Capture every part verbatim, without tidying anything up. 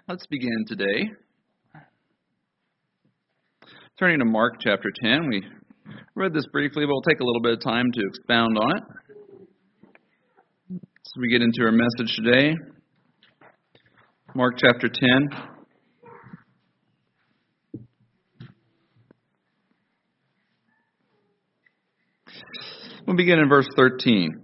Let's begin today. Turning to Mark chapter ten, we read this briefly, but we'll take a little bit of time to expound on it. So we get into our message today. Mark chapter ten. We'll begin in verse thirteen.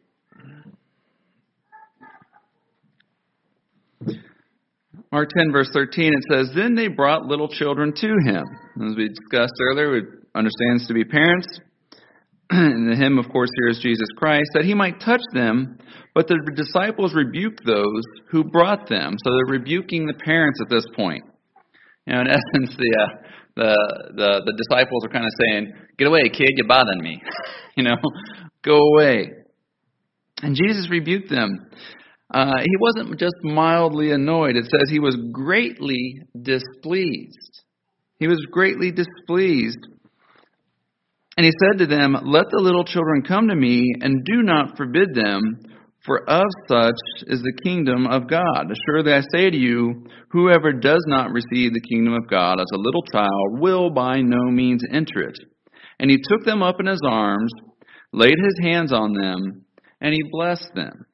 Mark ten, verse thirteen, it says, "Then they brought little children to him." As we discussed earlier, we understand to be parents. And the him, of course, here is Jesus Christ, that he might touch them. But the disciples rebuked those who brought them. So they're rebuking the parents at this point. You know, in essence, the uh, the, the the disciples are kind of saying, "Get away, kid, you're bothering me." you know, go away. And Jesus rebuked them. Uh, he wasn't just mildly annoyed. It says he was greatly displeased. He was greatly displeased. And he said to them, "Let the little children come to me, and do not forbid them, for of such is the kingdom of God. Assuredly I say to you, whoever does not receive the kingdom of God as a little child will by no means enter it." And he took them up in his arms, laid his hands on them, and he blessed them.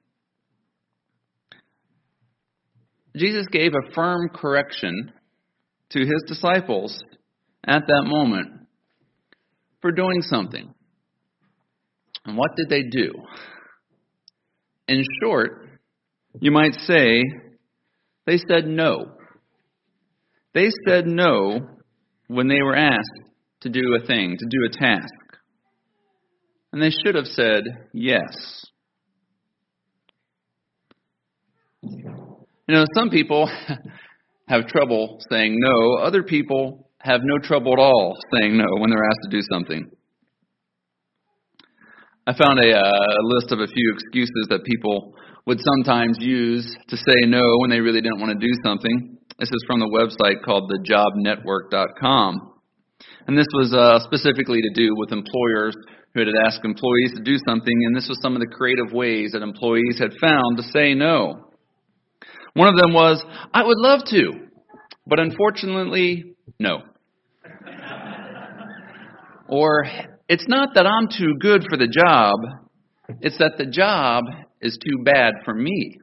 Jesus gave a firm correction to his disciples at that moment for doing something. And what did they do? In short, you might say, they said no. They said no when they were asked to do a thing, to do a task. And they should have said yes. You know, some people have trouble saying no. Other people have no trouble at all saying no when they're asked to do something. I found a, a list of a few excuses that people would sometimes use to say no when they really didn't want to do something. This is from the website called the job network dot com. And this was uh, specifically to do with employers who had asked employees to do something, and this was some of the creative ways that employees had found to say no. One of them was, "I would love to, but unfortunately, no." Or, "It's not that I'm too good for the job, it's that the job is too bad for me."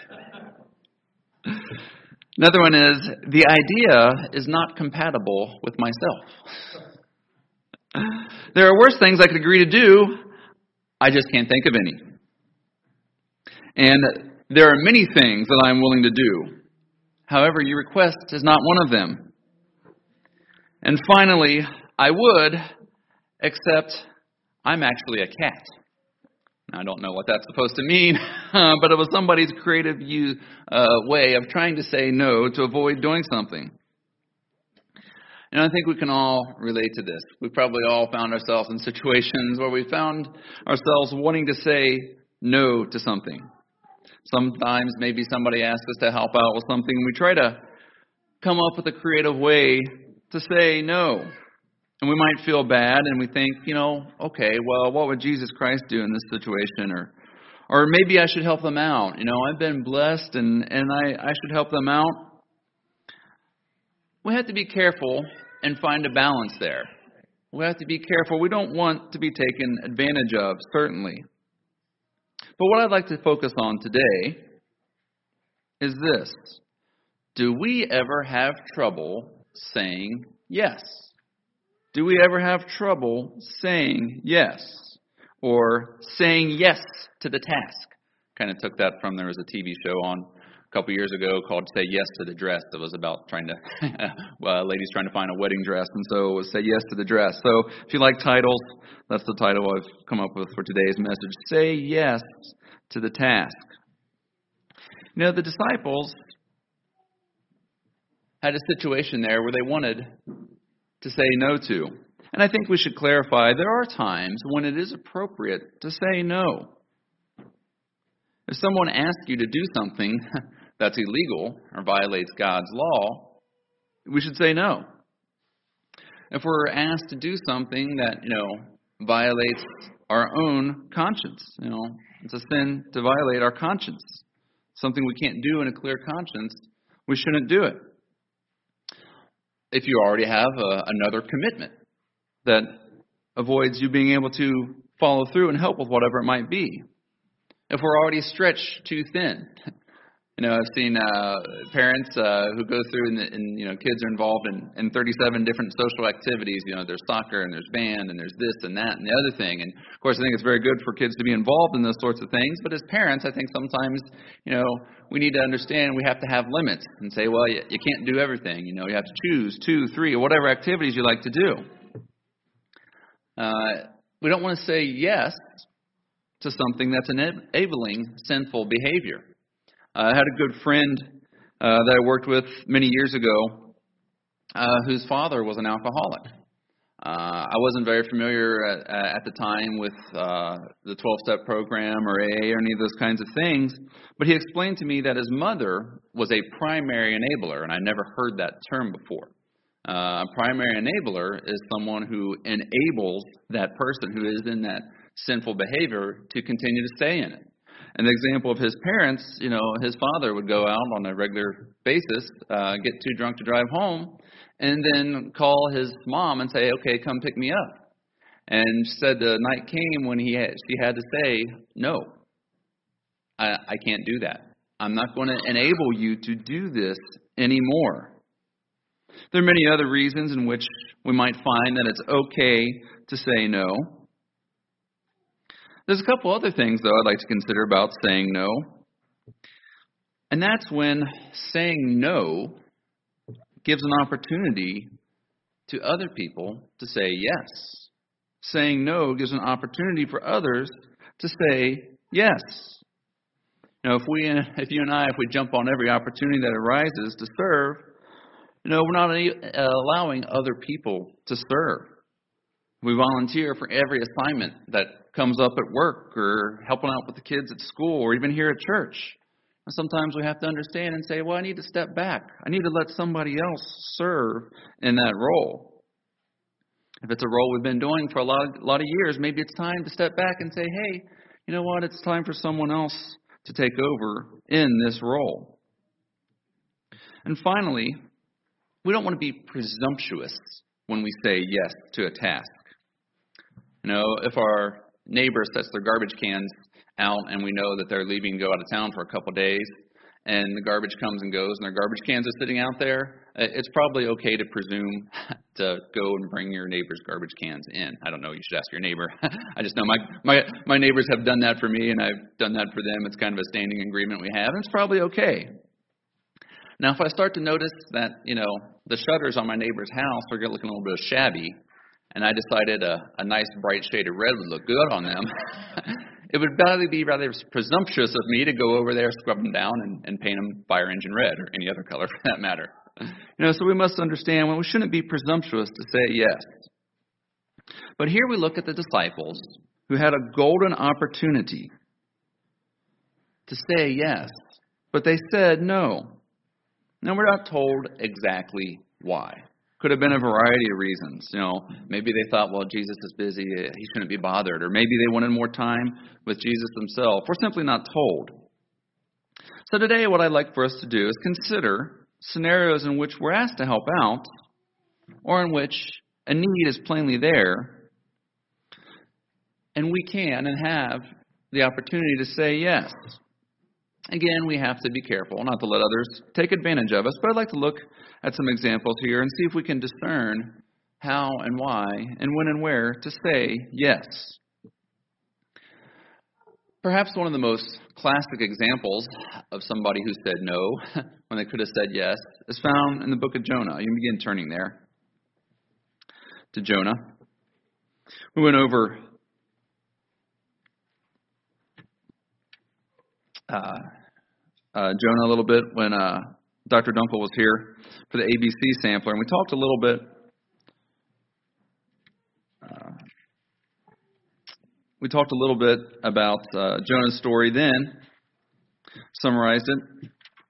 Another one is, "The idea is not compatible with myself." There are worse things I could agree to do, I just can't think of any. And there are many things that I'm willing to do. However, your request is not one of them. And finally, "I would, except I'm actually a cat." Now, I don't know what that's supposed to mean, but it was somebody's creative use, uh, way of trying to say no to avoid doing something. And I think we can all relate to this. We've probably all found ourselves in situations where we found ourselves wanting to say no to something. Sometimes maybe somebody asks us to help out with something. We try to come up with a creative way to say no. And we might feel bad and we think, you know, okay, well, what would Jesus Christ do in this situation? Or or maybe I should help them out. You know, I've been blessed and, and I, I should help them out. We have to be careful and find a balance there. We have to be careful. We don't want to be taken advantage of, certainly. But what I'd like to focus on today is this. Do we ever have trouble saying yes? Do we ever have trouble saying yes? Or saying yes to the task? Kind of took that from, there was a T V show on a couple years ago called Say Yes to the Dress. That was about trying to, well, ladies trying to find a wedding dress. And so it was Say Yes to the Dress. So if you like titles, that's the title I've come up with for today's message. Say yes to the task. You know, the disciples had a situation there where they wanted to say no to. And I think we should clarify there are times when it is appropriate to say no. If someone asks you to do something that's illegal or violates God's law, we should say no. If we're asked to do something that, you know, violates our own conscience, you know, it's a sin to violate our conscience. Something we can't do in a clear conscience, we shouldn't do it. If you already have a, another commitment that avoids you being able to follow through and help with whatever it might be. If we're already stretched too thin. You know, I've seen uh, parents uh, who go through and, and, you know, kids are involved in, in thirty-seven different social activities. You know, there's soccer and there's band and there's this and that and the other thing. And, of course, I think it's very good for kids to be involved in those sorts of things. But as parents, I think sometimes, you know, we need to understand we have to have limits and say, well, you, you can't do everything. You know, you have to choose two, three, or whatever activities you like to do. Uh, we don't want to say yes to something that's enabling sinful behavior. Uh, I had a good friend uh, that I worked with many years ago uh, whose father was an alcoholic. Uh, I wasn't very familiar at, at the time with uh, the twelve-step program or A A or any of those kinds of things, but he explained to me that his mother was a primary enabler, and I never heard that term before. Uh, a primary enabler is someone who enables that person who is in that sinful behavior to continue to stay in it. An example of his parents, you know, his father would go out on a regular basis, uh, get too drunk to drive home, and then call his mom and say, okay, come pick me up. And said the night came when he had, she had to say, no, I, I can't do that. I'm not going to enable you to do this anymore. There are many other reasons in which we might find that it's okay to say no. There's a couple other things, though, I'd like to consider about saying no. And that's when saying no gives an opportunity to other people to say yes. Saying no gives an opportunity for others to say yes. You know, if we, if you and I, if we jump on every opportunity that arises to serve, you know, we're not allowing other people to serve. We volunteer for every assignment that comes up at work or helping out with the kids at school or even here at church. And sometimes we have to understand and say, well, I need to step back. I need to let somebody else serve in that role. If it's a role we've been doing for a lot of, a lot of years, maybe it's time to step back and say, hey, you know what? It's time for someone else to take over in this role. And finally, we don't want to be presumptuous when we say yes to a task. You know, if our neighbor sets their garbage cans out and we know that they're leaving to go out of town for a couple of days and the garbage comes and goes and their garbage cans are sitting out there, it's probably okay to presume to go and bring your neighbor's garbage cans in. I don't know. You should ask your neighbor. I just know my, my, my neighbors have done that for me and I've done that for them. It's kind of a standing agreement we have, and it's probably okay. Now, if I start to notice that, you know, the shutters on my neighbor's house are looking a little bit shabby, and I decided a, a nice bright shade of red would look good on them, it would probably be rather presumptuous of me to go over there, scrub them down, and, and paint them fire engine red or any other color for that matter. You know, so we must understand, well, we shouldn't be presumptuous to say yes. But here we look at the disciples who had a golden opportunity to say yes, but they said no. Now, we're not told exactly why. Could have been a variety of reasons. You know, maybe they thought, well, Jesus is busy, he shouldn't be bothered. Or maybe they wanted more time with Jesus themselves. We're simply not told. So today, what I'd like for us to do is consider scenarios in which we're asked to help out, or in which a need is plainly there, and we can and have the opportunity to say yes. Again, we have to be careful not to let others take advantage of us, but I'd like to look at some examples here and see if we can discern how and why and when and where to say yes. Perhaps one of the most classic examples of somebody who said no when they could have said yes is found in the book of Jonah. You can begin turning there to Jonah. We went over Uh, uh, Jonah a little bit when uh, Doctor Dunkel was here for the A B C sampler, and we talked a little bit. Uh, we talked a little bit about uh, Jonah's story. Then summarized it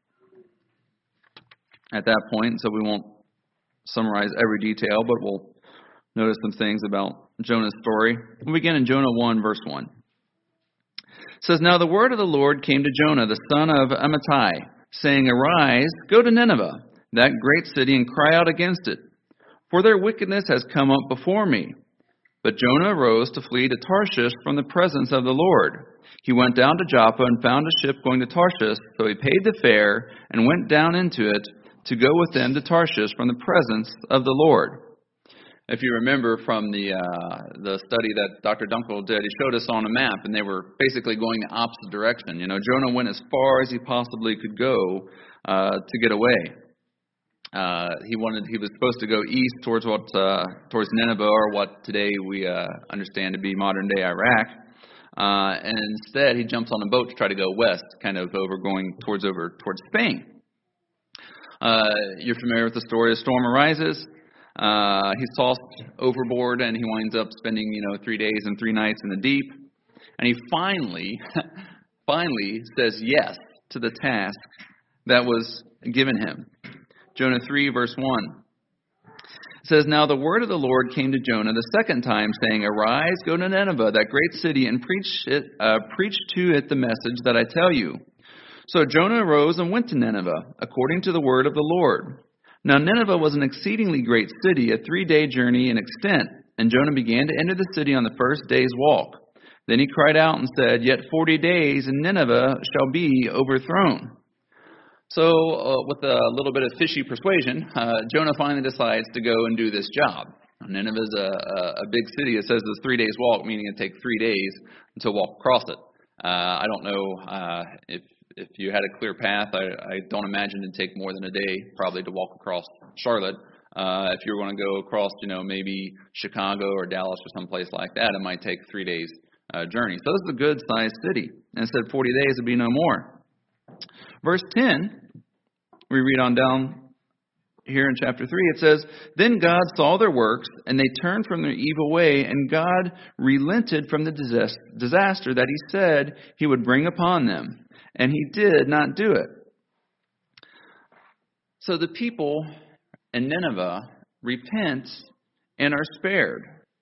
at that point, so we won't summarize every detail, but we'll notice some things about Jonah's story. We begin in Jonah one, verse one. It says, now the word of the Lord came to Jonah, the son of Amittai, saying, Arise, go to Nineveh, that great city, and cry out against it, for their wickedness has come up before me. But Jonah arose to flee to Tarshish from the presence of the Lord. He went down to Joppa and found a ship going to Tarshish, so he paid the fare and went down into it to go with them to Tarshish from the presence of the Lord. If you remember from the uh, the study that Doctor Dunkel did, he showed us on a map, and they were basically going the opposite direction. You know, Jonah went as far as he possibly could go uh, to get away. Uh, he wanted he was supposed to go east towards what uh, towards Nineveh, or what today we uh, understand to be modern day Iraq. Uh, and instead, he jumps on a boat to try to go west, kind of over going towards over towards Spain. Uh, you're familiar with the story. A storm arises. Uh, he's tossed overboard, and he winds up spending, you know, three days and three nights in the deep. And he finally, finally says yes to the task that was given him. Jonah three, verse one. It says, Now the word of the Lord came to Jonah the second time, saying, Arise, go to Nineveh, that great city, and preach it, uh, preach to it the message that I tell you. So Jonah arose and went to Nineveh, according to the word of the Lord. Now Nineveh was an exceedingly great city, a three-day journey in extent, and Jonah began to enter the city on the first day's walk. Then he cried out and said, Yet forty days, and Nineveh shall be overthrown. So, uh, with a little bit of fishy persuasion, uh, Jonah finally decides to go and do this job. Nineveh is a, a, a big city. It says it's three days walk, meaning it takes three days to walk across it. Uh, I don't know uh, if if you had a clear path. I, I don't imagine it'd take more than a day probably to walk across Charlotte. Uh, if you were going to go across, you know, maybe Chicago or Dallas or someplace like that, it might take three days uh, journey. So this is a good-sized city. And it said forty days would be no more. Verse ten, we read on down here in chapter three, it says, Then God saw their works, and they turned from their evil way, and God relented from the disaster that he said he would bring upon them. And he did not do it. So the people in Nineveh repent and are spared.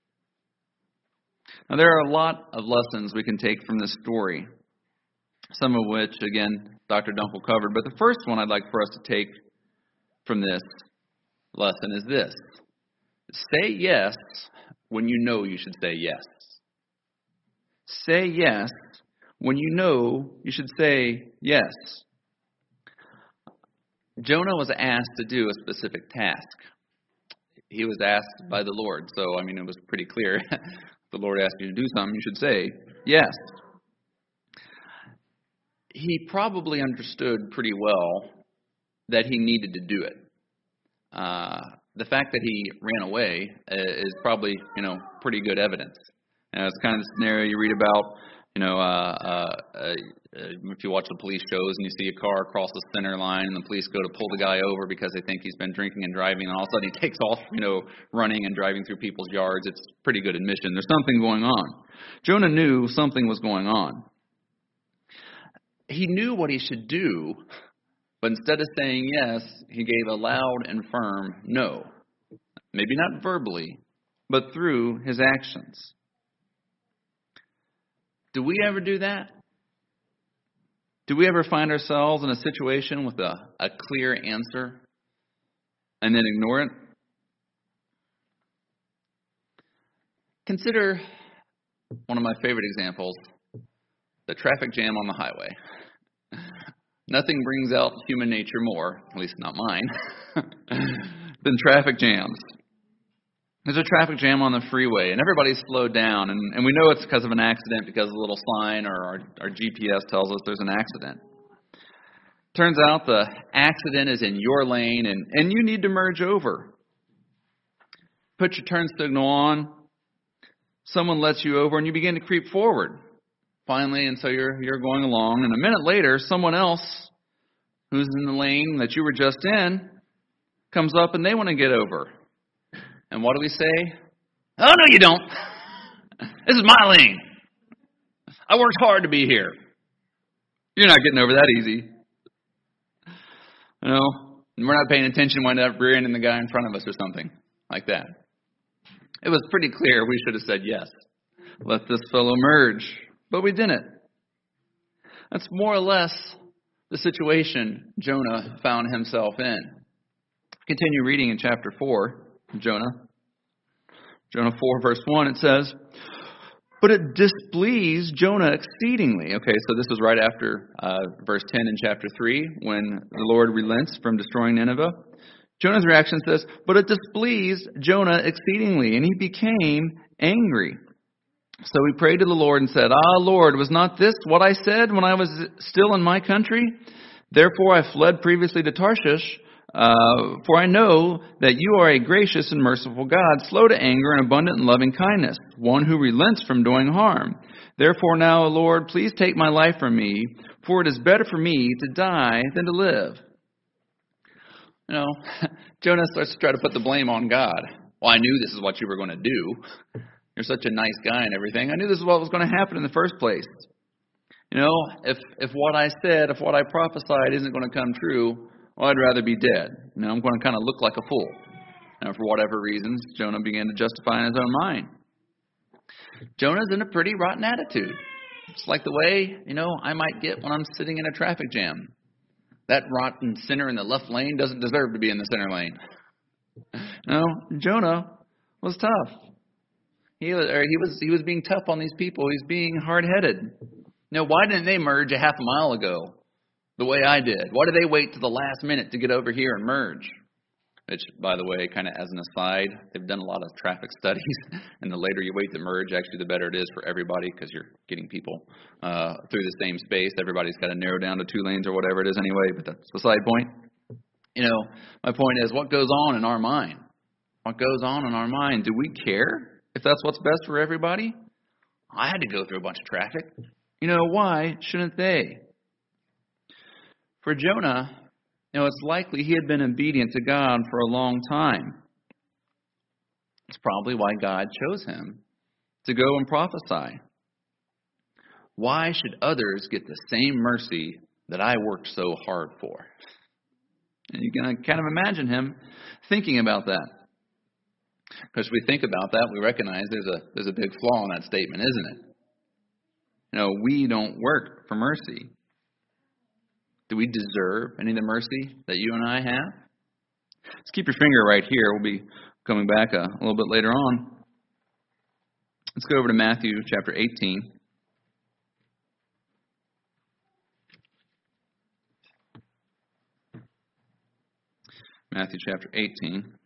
Now there are a lot of lessons we can take from this story. Some of which, again, Doctor Dunkel covered. But the first one I'd like for us to take from this lesson is this. Say yes when you know you should say yes. Say yes when you know you should say yes. Jonah was asked to do a specific task. He was asked by the Lord. So, I mean, it was pretty clear. If the Lord asked you to do something, you should say yes. He probably understood pretty well that he needed to do it. Uh, the fact that he ran away is probably, you know, pretty good evidence. And it's kind of the scenario you read about, you know, uh, uh, uh, if you watch the police shows and you see a car across the center line and the police go to pull the guy over because they think he's been drinking and driving, and all of a sudden he takes off, you know, running and driving through people's yards. It's pretty good admission. There's something going on. Jonah knew something was going on. He knew what he should do, but instead of saying yes, he gave a loud and firm no. Maybe not verbally, but through his actions. Do we ever do that? Do we ever find ourselves in a situation with a, a clear answer and then ignore it? Consider one of my favorite examples, the traffic jam on the highway. Nothing brings out human nature more, at least not mine, than traffic jams. There's a traffic jam on the freeway, and everybody's slowed down, and, and we know it's because of an accident because a little sign or our, our G P S tells us there's an accident. Turns out the accident is in your lane, and, and you need to merge over. Put your turn signal on, someone lets you over, and you begin to creep forward. Finally, and so you're you're going along, and a minute later, someone else who's in the lane that you were just in comes up, and they want to get over. And what do we say? Oh, no, you don't. This is my lane. I worked hard to be here. You're not getting over that easy. You know, we're not paying attention when they're rearing the guy in front of us or something like that. It was pretty clear we should have said yes. Let this fellow merge. But we didn't. That's more or less the situation Jonah found himself in. Continue reading in chapter four, Jonah. Jonah four, verse one, it says, "But it displeased Jonah exceedingly." Okay, so this is right after uh, verse ten in chapter three, when the Lord relents from destroying Nineveh. Jonah's reaction says, "But it displeased Jonah exceedingly, and he became angry. So he prayed to the Lord and said, 'Ah, Lord, was not this what I said when I was still in my country? Therefore I fled previously to Tarshish, uh, for I know that you are a gracious and merciful God, slow to anger and abundant in loving kindness, one who relents from doing harm. Therefore now, Lord, please take my life from me, for it is better for me to die than to live.'" You know, Jonah starts to try to put the blame on God. "Well, I knew this is what you were going to do. You're such a nice guy and everything. I knew this is what was going to happen in the first place. You know, if if what I said, if what I prophesied isn't going to come true, well, I'd rather be dead. You know, I'm going to kind of look like a fool." And for whatever reasons, Jonah began to justify in his own mind. Jonah's in a pretty rotten attitude. It's like the way, you know, I might get when I'm sitting in a traffic jam. That rotten sinner in the left lane doesn't deserve to be in the center lane. No, Jonah was tough. He was, or he was he was being tough on these people. He's being hard-headed. Now, why didn't they merge a half a mile ago the way I did? Why did they wait to the last minute to get over here and merge? Which, by the way, kind of as an aside, they've done a lot of traffic studies, and the later you wait to merge, actually the better it is for everybody, because you're getting people uh, through the same space. Everybody's got to narrow down to two lanes or whatever it is anyway, but that's the side point. You know, my point is, what goes on in our mind? What goes on in our mind? Do we care if that's what's best for everybody? I had to go through a bunch of traffic. You know, why shouldn't they? For Jonah, you know, it's likely he had been obedient to God for a long time. It's probably why God chose him to go and prophesy. Why should others get the same mercy that I worked so hard for? And you can kind of imagine him thinking about that. Because if we think about that, we recognize there's a there's a big flaw in that statement, isn't it? You know, we don't work for mercy. Do we deserve any of the mercy that you and I have? Let's keep your finger right here. We'll be coming back a, a little bit later on. Let's go over to Matthew chapter eighteen. Matthew chapter eighteen.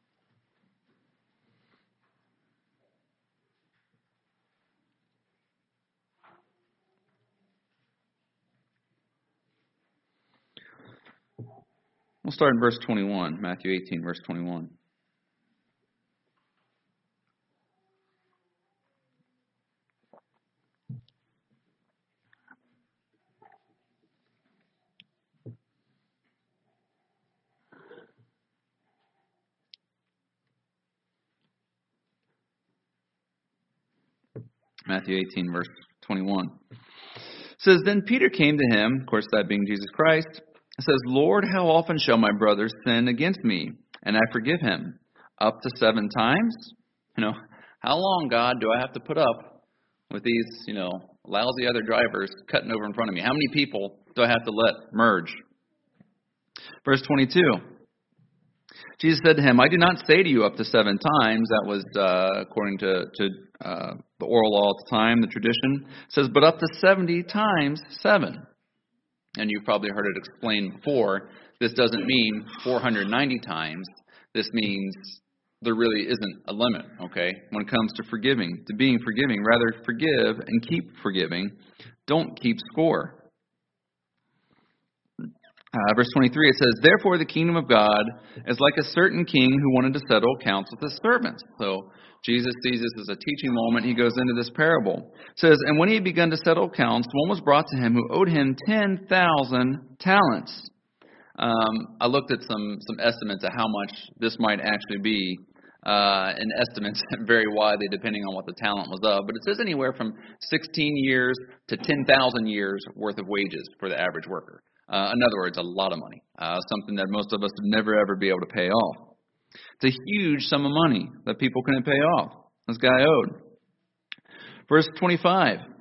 We'll start in verse twenty-one, Matthew eighteen, verse twenty-one. Matthew eighteen, verse twenty-one. It says, "Then Peter came to him," of course that being Jesus Christ, it says, "Lord, how often shall my brother sin against me, and I forgive him? Up to seven times?" You know, how long, God, do I have to put up with these, you know, lousy other drivers cutting over in front of me? How many people do I have to let merge? Verse twenty-two. Jesus said to him, "I do not say to you up to seven times." That was uh, according to, to uh, the oral law at the time, the tradition. It says, "But up to seventy times seven." And you've probably heard it explained before. This doesn't mean four hundred ninety times. This means there really isn't a limit, okay? When it comes to forgiving, to being forgiving, rather forgive and keep forgiving. Don't keep score. Uh, verse twenty-three, it says, "Therefore the kingdom of God is like a certain king who wanted to settle accounts with his servants." So Jesus sees this as a teaching moment. He goes into this parable. It says, "And when he had begun to settle accounts, one was brought to him who owed him ten thousand talents." Um, I looked at some some estimates of how much this might actually be. Uh, and estimates vary widely depending on what the talent was of. But it says anywhere from sixteen years to ten thousand years worth of wages for the average worker. Uh, in other words, a lot of money, uh, something that most of us would never, ever be able to pay off. It's a huge sum of money that people couldn't pay off. This guy owed. Verse twenty-five,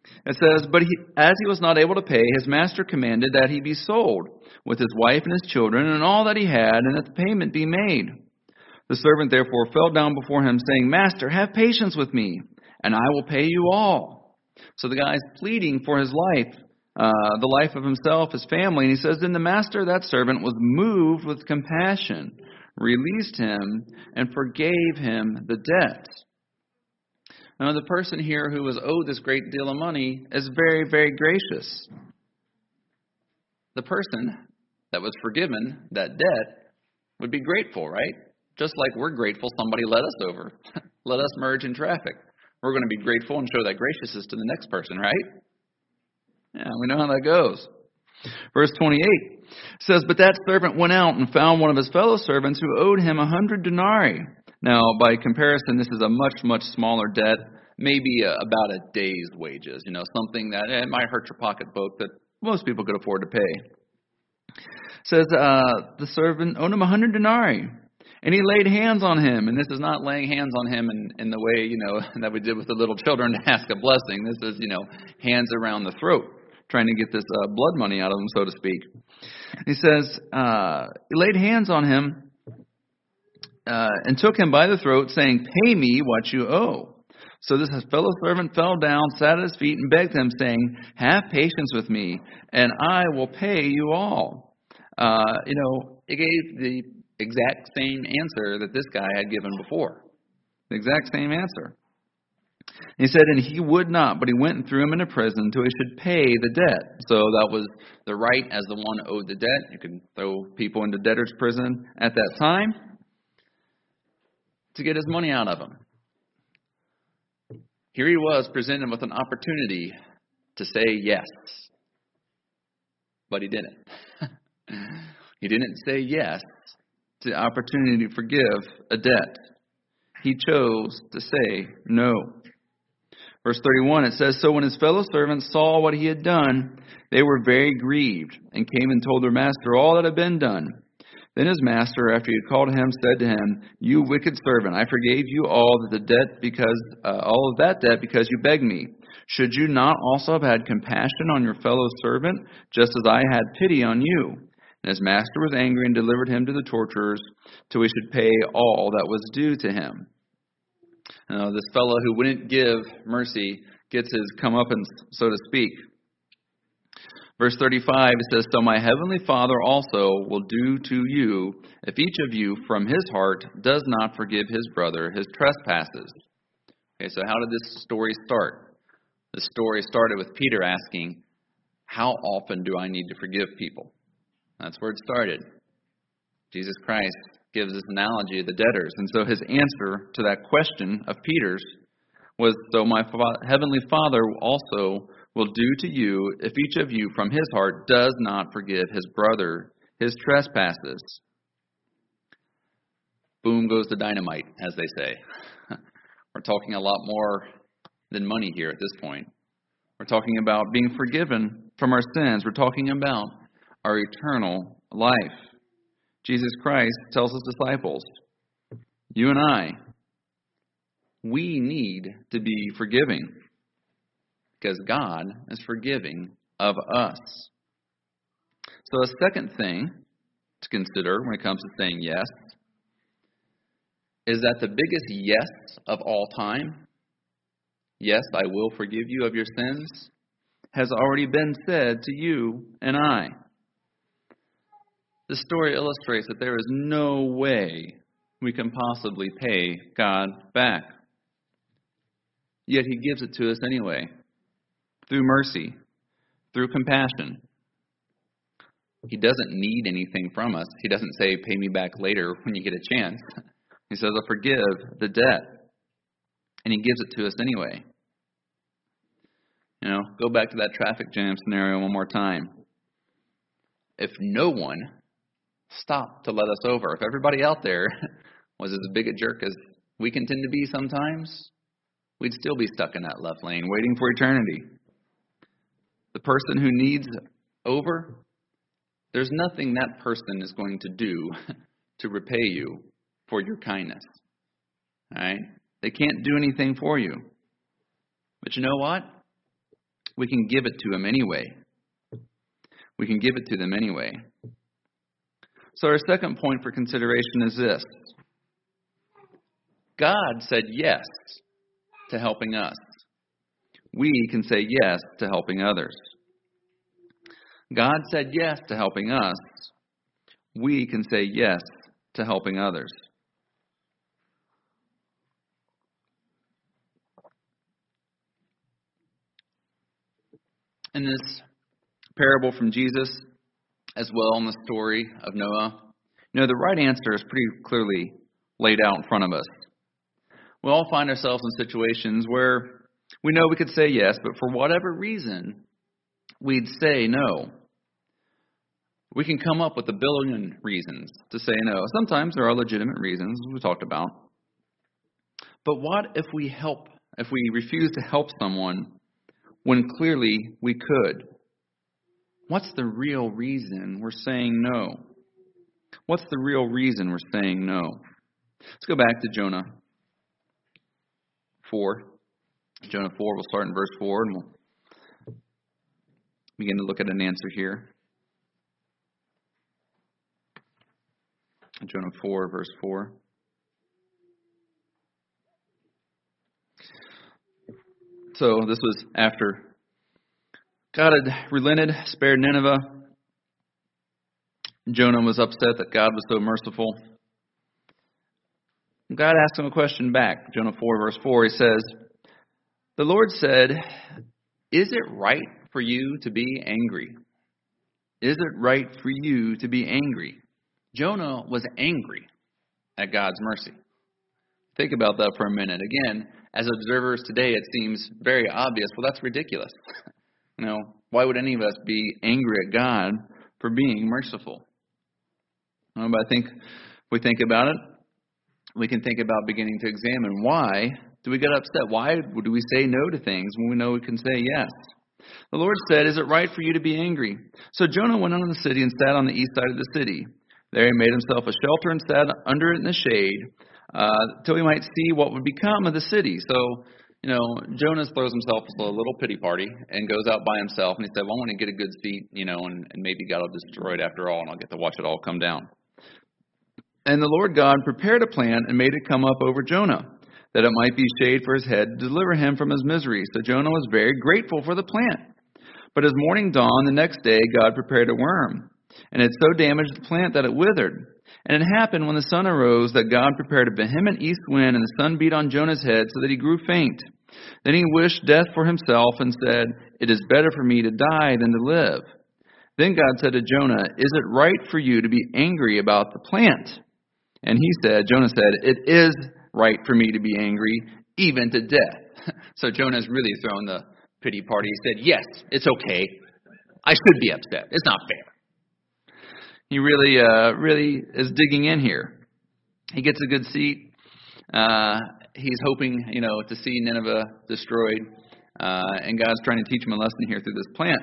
It says, but he, as he was not able to pay, his master commanded that he be sold, with his wife and his children, and all that he had, and that the payment be made. The servant therefore fell down before him, saying, Master, have patience with me, and I will pay you all. So the guy's pleading for his life, uh, the life of himself, his family, and he says, Then the master of that servant was moved with compassion, released him, and forgave him the debt. Now, the person here who was owed this great deal of money is very, very gracious. The person that was forgiven that debt would be grateful, right? Just like we're grateful somebody let us over, let us merge in traffic. We're going to be grateful and show that graciousness to the next person, right? Yeah, we know how that goes. Verse twenty-eight says, But that servant went out and found one of his fellow servants who owed him a hundred denarii. Now, by comparison, this is a much, much smaller debt, maybe a, about a day's wages, you know, something that eh, might hurt your pocketbook that most people could afford to pay. It says, uh, the servant owed him a hundred denarii, and he laid hands on him. And this is not laying hands on him in, in the way, you know, that we did with the little children to ask a blessing. This is, you know, hands around the throat, trying to get this uh, blood money out of him, so to speak. He says, uh, he laid hands on him, Uh, and took him by the throat, saying, Pay me what you owe. So this fellow servant fell down, sat at his feet, and begged him, saying, Have patience with me, and I will pay you all. Uh, you know, it gave the exact same answer that this guy had given before. The exact same answer. He said, and he would not, but he went and threw him into prison until he should pay the debt. So that was the right as the one owed the debt. You could throw people into debtor's prison at that time to get his money out of him. Here he was presented with an opportunity to say yes, but he didn't. He didn't say yes to the opportunity to forgive a debt. He chose to say no. Verse thirty-one, it says, So when his fellow servants saw what he had done, they were very grieved, and came and told their master all that had been done. Then his master, after he had called him, said to him, You wicked servant, I forgave you all the debt because uh, all of that debt because you begged me. Should you not also have had compassion on your fellow servant, just as I had pity on you? And his master was angry and delivered him to the torturers till he should pay all that was due to him. Now, this fellow who wouldn't give mercy gets his comeuppance, so to speak. Verse thirty-five, it says, So my heavenly Father also will do to you, if each of you from his heart does not forgive his brother his trespasses. Okay, so how did this story start? The story started with Peter asking, How often do I need to forgive people? That's where it started. Jesus Christ gives this analogy of the debtors. And so his answer to that question of Peter's was, So my fa- heavenly Father also will do to you if each of you from his heart does not forgive his brother his trespasses. Boom goes the dynamite, as they say. We're talking a lot more than money here at this point. We're talking about being forgiven from our sins. We're talking about our eternal life. Jesus Christ tells his disciples, you and I, we need to be forgiving because God is forgiving of us. So a second thing to consider when it comes to saying yes is that the biggest yes of all time, yes, I will forgive you of your sins, has already been said to you and I. This story illustrates that there is no way we can possibly pay God back. Yet he gives it to us anyway, through mercy, through compassion. He doesn't need anything from us. He doesn't say, pay me back later when you get a chance. He says, I'll forgive the debt. And he gives it to us anyway. You know, go back to that traffic jam scenario one more time. If no one stopped to let us over, if everybody out there was as big a jerk as we can tend to be sometimes, we'd still be stuck in that left lane waiting for eternity. The person who needs over, there's nothing that person is going to do to repay you for your kindness. All right? They can't do anything for you. But you know what? we can give it to him anyway. We can give it to them anyway. So our second point for consideration is this. God said yes to helping us. We can say yes to helping others. God said yes to helping us. We can say yes to helping others. In this parable from Jesus, as well in the story of Noah, you know, the right answer is pretty clearly laid out in front of us. We all find ourselves in situations where we know we could say yes, but for whatever reason, we'd say no. We can come up with a billion reasons to say no. Sometimes there are legitimate reasons, as we talked about. But what if we help, if we refuse to help someone when clearly we could? What's the real reason we're saying no? What's the real reason we're saying no? Let's go back to Jonah four. Jonah four, we'll start in verse four, and we'll begin to look at an answer here. Jonah four, verse four. So this was after God had relented, spared Nineveh. Jonah was upset that God was so merciful. God asked him a question back. Jonah four, verse four, he says, "The Lord said, is it right for you to be angry? Is it right for you to be angry?" Jonah was angry at God's mercy. Think about that for a minute. Again, as observers today, it seems very obvious. Well, that's ridiculous. You know, why would any of us be angry at God for being merciful? Um, but I think if we think about it, we can think about beginning to examine why do we get upset? Why do we say no to things when we know we can say yes? The Lord said, "Is it right for you to be angry?" So Jonah went out of the city and sat on the east side of the city. There he made himself a shelter and sat under it in the shade uh, till he might see what would become of the city. So, you know, Jonah throws himself a little pity party and goes out by himself. And he said, well, I want to get a good seat, you know, and, and maybe God will destroy it after all, and I'll get to watch it all come down. And the Lord God prepared a plant and made it come up over Jonah, that it might be shade for his head to deliver him from his misery. So Jonah was very grateful for the plant. But as morning dawned the next day, God prepared a worm, and it so damaged the plant that it withered. And it happened when the sun arose that God prepared a vehement east wind, and the sun beat on Jonah's head so that he grew faint. Then he wished death for himself and said, "It is better for me to die than to live." Then God said to Jonah, "Is it right for you to be angry about the plant?" And he said, Jonah said, "It is right for me to be angry, even to death." So Jonah's really throwing the pity party. He said, yes, it's okay. I should be upset. It's not fair. He really, uh, really is digging in here. He gets a good seat. Uh, he's hoping, you know, to see Nineveh destroyed. Uh, and God's trying to teach him a lesson here through this plant.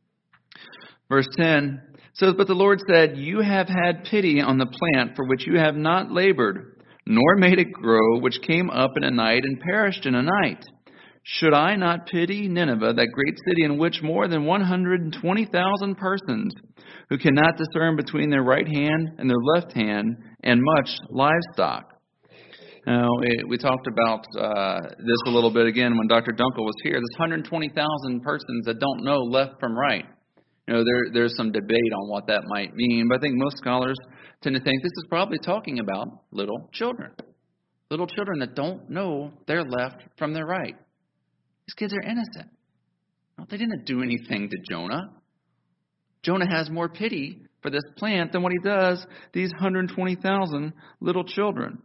Verse ten says, "But the Lord said, you have had pity on the plant for which you have not labored, nor made it grow, which came up in a night and perished in a night. Should I not pity Nineveh, that great city in which more than one hundred twenty thousand persons, who cannot discern between their right hand and their left hand, and much livestock?" Now, it, we talked about uh, this a little bit again when Doctor Dunkel was here. There's one hundred twenty thousand persons that don't know left from right. You know, there, there's some debate on what that might mean, but I think most scholars tend to think this is probably talking about little children. Little children that don't know their left from their right. These kids are innocent. No, they didn't do anything to Jonah. Jonah has more pity for this plant than what he does these one hundred twenty thousand little children.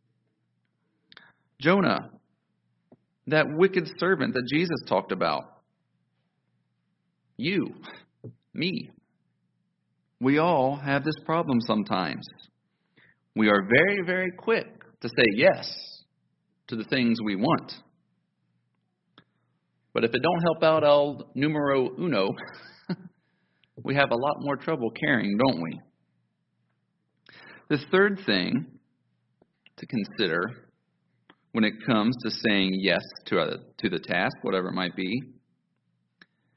Jonah, that wicked servant that Jesus talked about. You, me. We all have this problem sometimes. We are very, very quick to say yes to the things we want. But if it don't help out el numero uno, we have a lot more trouble caring, don't we? The third thing to consider when it comes to saying yes to, a, to the task, whatever it might be,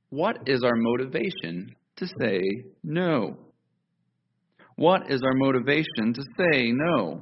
what is our motivation to say no? What is our motivation to say no?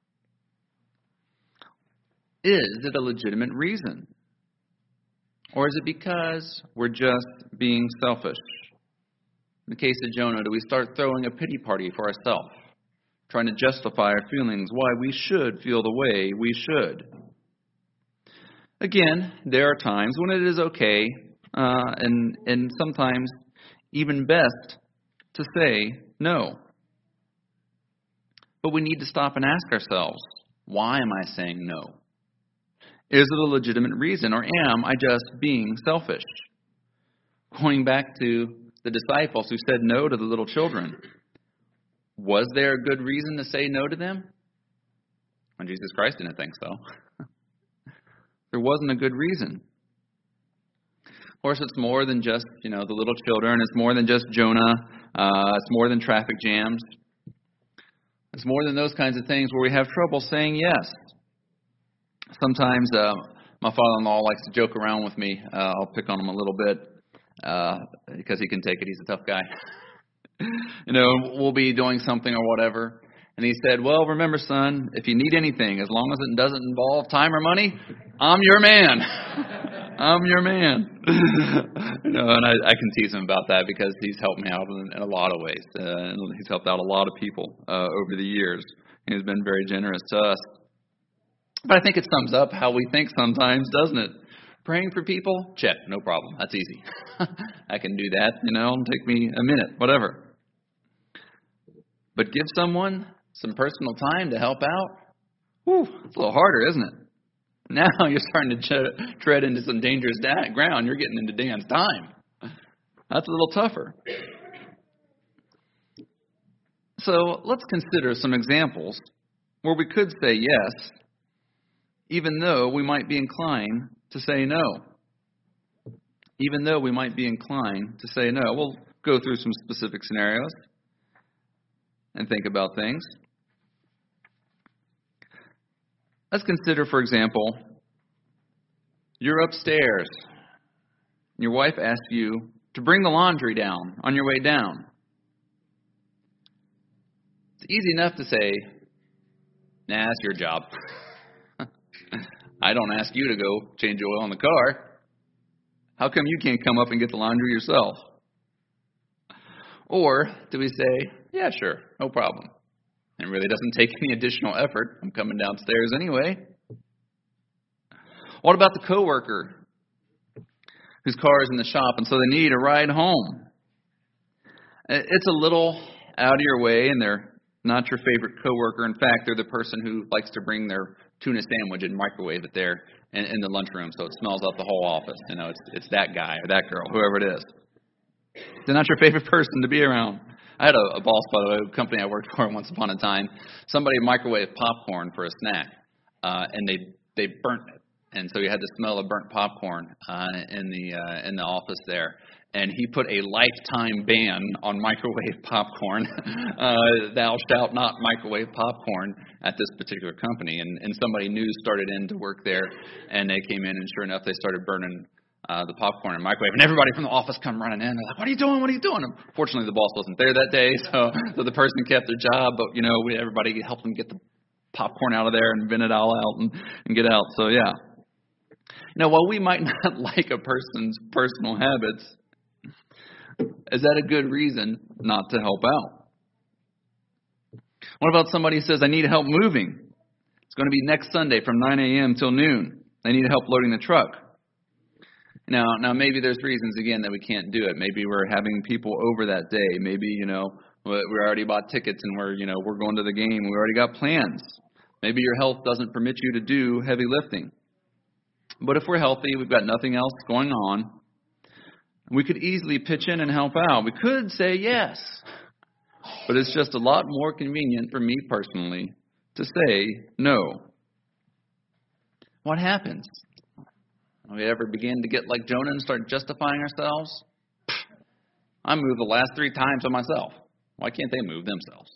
Is it a legitimate reason? Or is it because we're just being selfish? In the case of Jonah, do we start throwing a pity party for ourselves, trying to justify our feelings, why we should feel the way we should? Again, there are times when it is okay, uh, and, and sometimes even best, to say no. But we need to stop and ask ourselves, why am I saying no? Is it a legitimate reason, or am I just being selfish? Going back to the disciples who said no to the little children, was there a good reason to say no to them? Well, Jesus Christ didn't think so. There wasn't a good reason. Of course, it's more than just, you know, the little children. It's more than just Jonah. Uh, it's more than traffic jams. It's more than those kinds of things where we have trouble saying yes. Sometimes uh, my father-in-law likes to joke around with me. Uh, I'll pick on him a little bit uh, because he can take it. He's a tough guy. You know, we'll be doing something or whatever. And he said, well, remember, son, if you need anything, as long as it doesn't involve time or money, I'm your man. I'm your man. You know, and I, I can tease him about that because he's helped me out in, in a lot of ways. Uh, and he's helped out a lot of people uh, over the years. He's been very generous to us. But I think it sums up how we think sometimes, doesn't it? Praying for people? Check, no problem. That's easy. I can do that, you know, it'll take me a minute, whatever. But give someone some personal time to help out? Whew, it's a little harder, isn't it? Now you're starting to ch- tread into some dangerous da- ground. You're getting into Dan's time. That's a little tougher. So let's consider some examples where we could say yes, even though we might be inclined to say no. Even though we might be inclined to say no. We'll go through some specific scenarios and think about things. Let's consider, for example, you're upstairs. Your wife asks you to bring the laundry down on your way down. It's easy enough to say, nah, it's your job. I don't ask you to go change oil in the car. How come you can't come up and get the laundry yourself? Or do we say, yeah, sure, no problem. It really doesn't take any additional effort. I'm coming downstairs anyway. What about the coworker whose car is in the shop and so they need a ride home? It's a little out of your way and they're not your favorite coworker. In fact, they're the person who likes to bring their tuna sandwich and microwave it there in, in the lunchroom so it smells out the whole office. You know, it's it's that guy or that girl, whoever it is. They're not your favorite person to be around. I had a, a boss, by the way, a company I worked for once upon a time. Somebody microwaved popcorn for a snack, uh, and they they burnt it, and so you had the smell of burnt popcorn uh, in the uh, in the office there. And he put a lifetime ban on microwave popcorn. uh, thou shalt not microwave popcorn at this particular company. And, and somebody new started in to work there, and they came in, and sure enough, they started burning uh, the popcorn in microwave. And everybody from the office come running in. They're like, what are you doing? What are you doing? And fortunately, the boss wasn't there that day, so, so the person kept their job. But, you know, we, everybody helped them get the popcorn out of there and vent it all out and, and get out. So, yeah. Now, while we might not like a person's personal habits, is that a good reason not to help out? What about somebody who says, I need help moving? It's going to be next Sunday from nine a.m. till noon. They need help loading the truck. Now, now maybe there's reasons, again, that we can't do it. Maybe we're having people over that day. Maybe, you know, we already bought tickets and we're, you know, we're going to the game. We already got plans. Maybe your health doesn't permit you to do heavy lifting. But if we're healthy, we've got nothing else going on, we could easily pitch in and help out. We could say yes, but it's just a lot more convenient for me personally to say no. What happens? We ever begin to get like Jonah and start justifying ourselves? I moved the last three times on myself. Why can't they move themselves?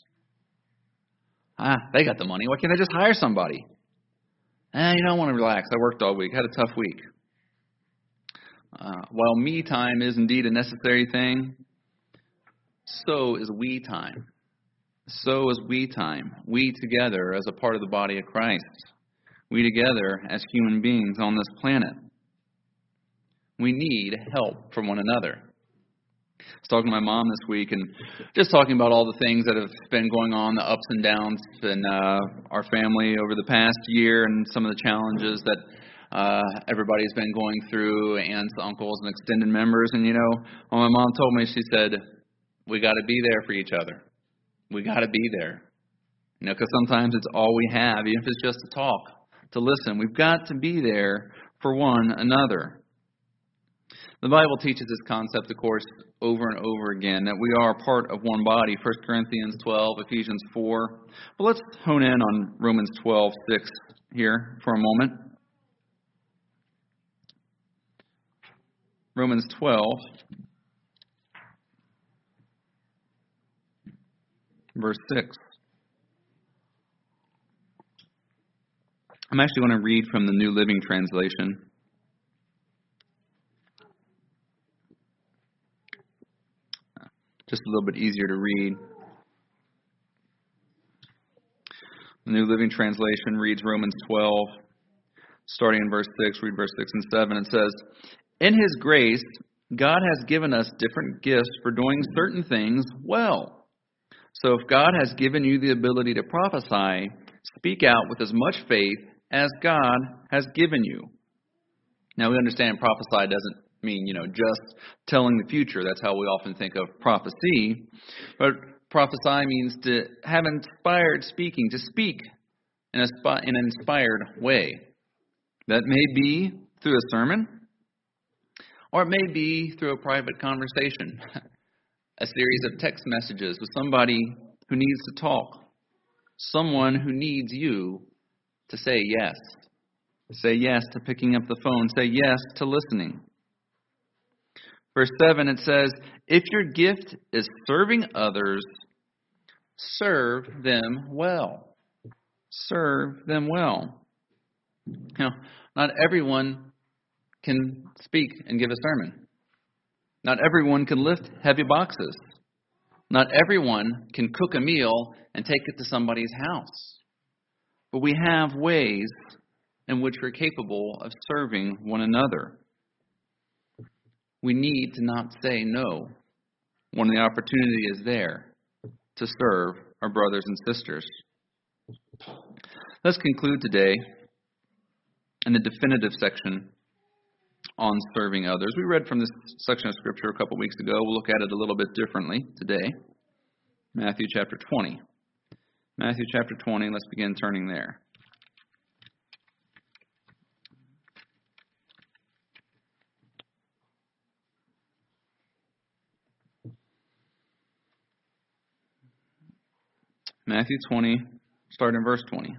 Ah, they got the money. Why can't they just hire somebody? Eh, you know, I want to relax. I worked all week. Had a tough week. Uh, while me time is indeed a necessary thing, so is we time. So is we time. We together as a part of the body of Christ. We together as human beings on this planet. We need help from one another. I was talking to my mom this week and just talking about all the things that have been going on, the ups and downs in uh, our family over the past year and some of the challenges that uh, everybody's been going through, aunts, uncles, and extended members. And, you know, when my mom told me, she said, we got to be there for each other. We got to be there. You know, because sometimes it's all we have, even if it's just to talk, to listen. We've got to be there for one another. The Bible teaches this concept, of course, over and over again, that we are part of one body. First Corinthians twelve, Ephesians four. But let's hone in on Romans twelve six here for a moment. Romans twelve, verse six. I'm actually going to read from the New Living Translation. Just a little bit easier to read. The New Living Translation reads Romans twelve, starting in verse six, read verse six and seven. It says, in His grace, God has given us different gifts for doing certain things well. So if God has given you the ability to prophesy, speak out with as much faith as God has given you. Now we understand prophesy doesn't mean, you know, just telling the future. That's how we often think of prophecy. But prophesy means to have inspired speaking, to speak in, a, in an inspired way. That may be through a sermon, or it may be through a private conversation, a series of text messages with somebody who needs to talk, someone who needs you to say yes. Say yes to picking up the phone. Say yes to listening. Verse seven, it says, if your gift is serving others, serve them well. Serve them well. Now, not everyone can speak and give a sermon. Not everyone can lift heavy boxes. Not everyone can cook a meal and take it to somebody's house. But we have ways in which we're capable of serving one another. We need to not say no when the opportunity is there to serve our brothers and sisters. Let's conclude today in the definitive section on serving others. We read from this section of Scripture a couple weeks ago. We'll look at it a little bit differently today. Matthew chapter twenty. Matthew chapter twenty, let's begin turning there. Matthew twenty, starting in verse twenty.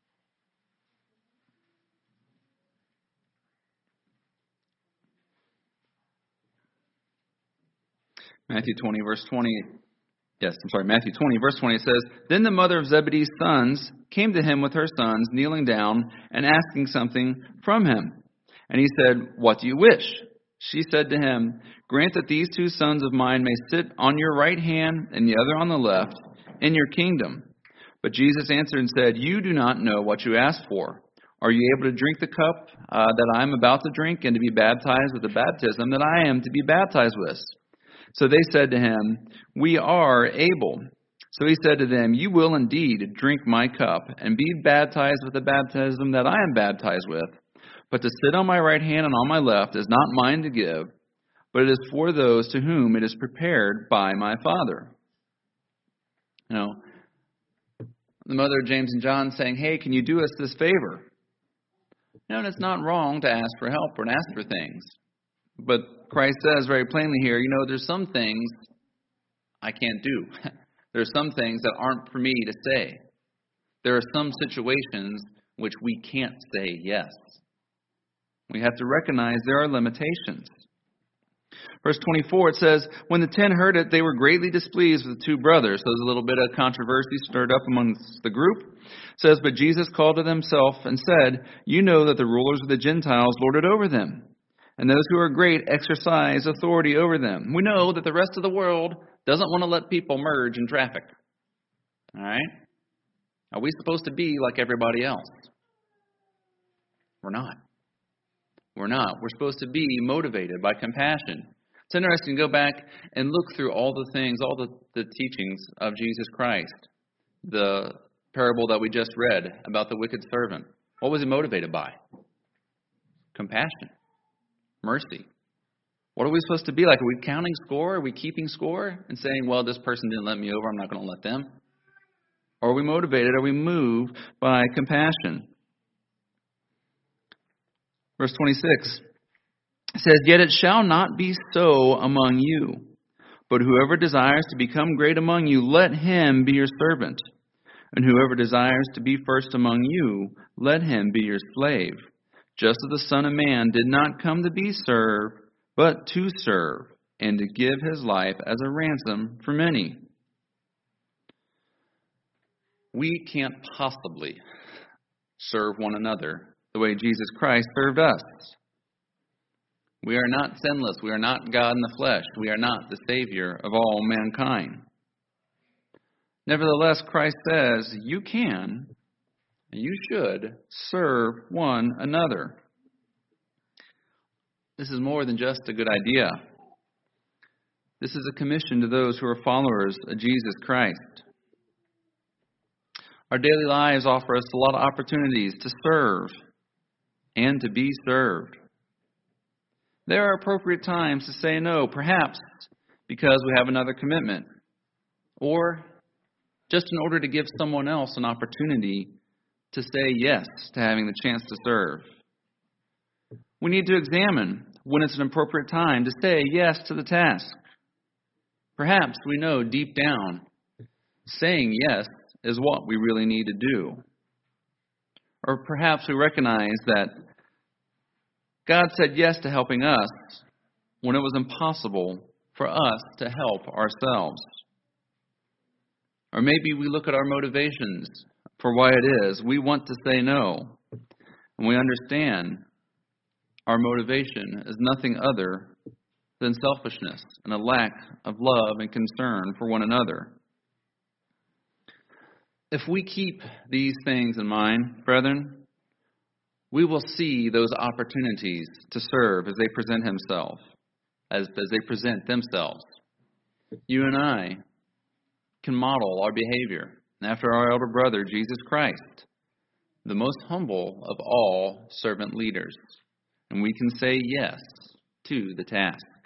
Matthew twenty, verse twenty. Yes, I'm sorry, Matthew twenty, verse twenty, it says, then the mother of Zebedee's sons came to him with her sons, kneeling down and asking something from him. And he said, what do you wish? She said to him, grant that these two sons of mine may sit on your right hand and the other on the left in your kingdom. But Jesus answered and said, you do not know what you ask for. Are you able to drink the cup uh, that I am about to drink and to be baptized with the baptism that I am to be baptized with? So they said to him, we are able. So he said to them, you will indeed drink my cup and be baptized with the baptism that I am baptized with. But to sit on my right hand and on my left is not mine to give, but it is for those to whom it is prepared by my Father. You know, the mother of James and John saying, hey, can you do us this favor? You know, and it's not wrong to ask for help or to ask for things. But Christ says very plainly here, you know, there's some things I can't do. There's some things that aren't for me to say. There are some situations which we can't say yes. We have to recognize there are limitations. Verse twenty-four, it says, when the ten heard it, they were greatly displeased with the two brothers. So there's a little bit of controversy stirred up amongst the group. It says, but Jesus called to himself and said, you know that the rulers of the Gentiles lord it over them, and those who are great exercise authority over them. We know that the rest of the world doesn't want to let people merge in traffic. All right? Are we supposed to be like everybody else? We're not. We're not. We're supposed to be motivated by compassion. It's interesting to go back and look through all the things, all the, the teachings of Jesus Christ. The parable that we just read about the wicked servant. What was he motivated by? Compassion. Mercy. What are we supposed to be like? Are we counting score? Are we keeping score and saying, well, this person didn't let me over, I'm not going to let them? Or are we motivated? Are we moved by compassion? Verse twenty-six says, yet it shall not be so among you, but whoever desires to become great among you, let him be your servant. And whoever desires to be first among you, let him be your slave. Just as the Son of Man did not come to be served, but to serve, and to give his life as a ransom for many. We can't possibly serve one another the way Jesus Christ served us. We are not sinless. We are not God in the flesh. We are not the Savior of all mankind. Nevertheless, Christ says you can, and you should, serve one another. This is more than just a good idea. This is a commission to those who are followers of Jesus Christ. Our daily lives offer us a lot of opportunities to serve and to be served. There are appropriate times to say no, perhaps because we have another commitment, or just in order to give someone else an opportunity to say yes to having the chance to serve. We need to examine when it's an appropriate time to say yes to the task. Perhaps we know deep down saying yes is what we really need to do. Or perhaps we recognize that God said yes to helping us when it was impossible for us to help ourselves. Or maybe we look at our motivations for why it is we want to say no, and we understand our motivation is nothing other than selfishness and a lack of love and concern for one another. If we keep these things in mind, brethren, we will see those opportunities to serve as they present himself, as, as they present themselves. You and I can model our behavior after our elder brother, Jesus Christ, the most humble of all servant leaders. And we can say yes to the task.